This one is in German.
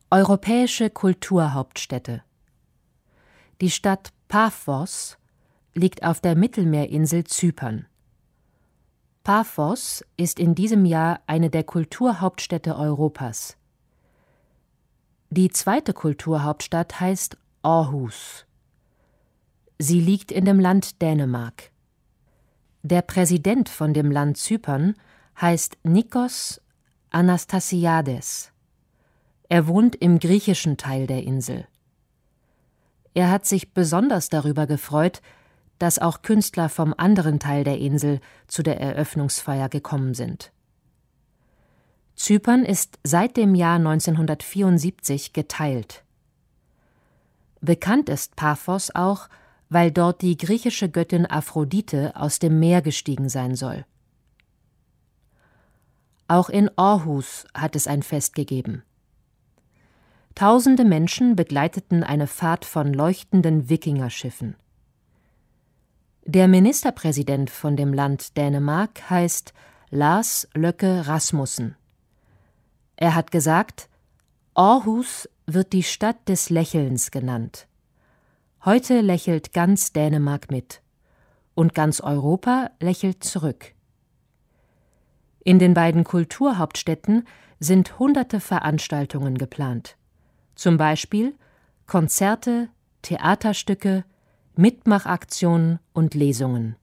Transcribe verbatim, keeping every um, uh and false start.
Europäische Kulturhauptstädte. Die Stadt Paphos liegt auf der Mittelmeerinsel Zypern. Paphos ist in diesem Jahr eine der Kulturhauptstädte Europas. Die zweite Kulturhauptstadt heißt Aarhus. Sie liegt in dem Land Dänemark. Der Präsident von dem Land Zypern heißt Nikos Anastasiades. Er wohnt im griechischen Teil der Insel. Er hat sich besonders darüber gefreut, dass auch Künstler vom anderen Teil der Insel zu der Eröffnungsfeier gekommen sind. Zypern ist seit dem Jahr neunzehnhundertvierundsiebzig geteilt. Bekannt ist Paphos auch, weil dort die griechische Göttin Aphrodite aus dem Meer gestiegen sein soll. Auch in Aarhus hat es ein Fest gegeben. Tausende Menschen begleiteten eine Fahrt von leuchtenden Wikingerschiffen. Der Ministerpräsident von dem Land Dänemark heißt Lars Løkke Rasmussen. Er hat gesagt, Aarhus wird die Stadt des Lächelns genannt. Heute lächelt ganz Dänemark mit und ganz Europa lächelt zurück. In den beiden Kulturhauptstädten sind hunderte Veranstaltungen geplant. Zum Beispiel Konzerte, Theaterstücke, Mitmachaktionen und Lesungen.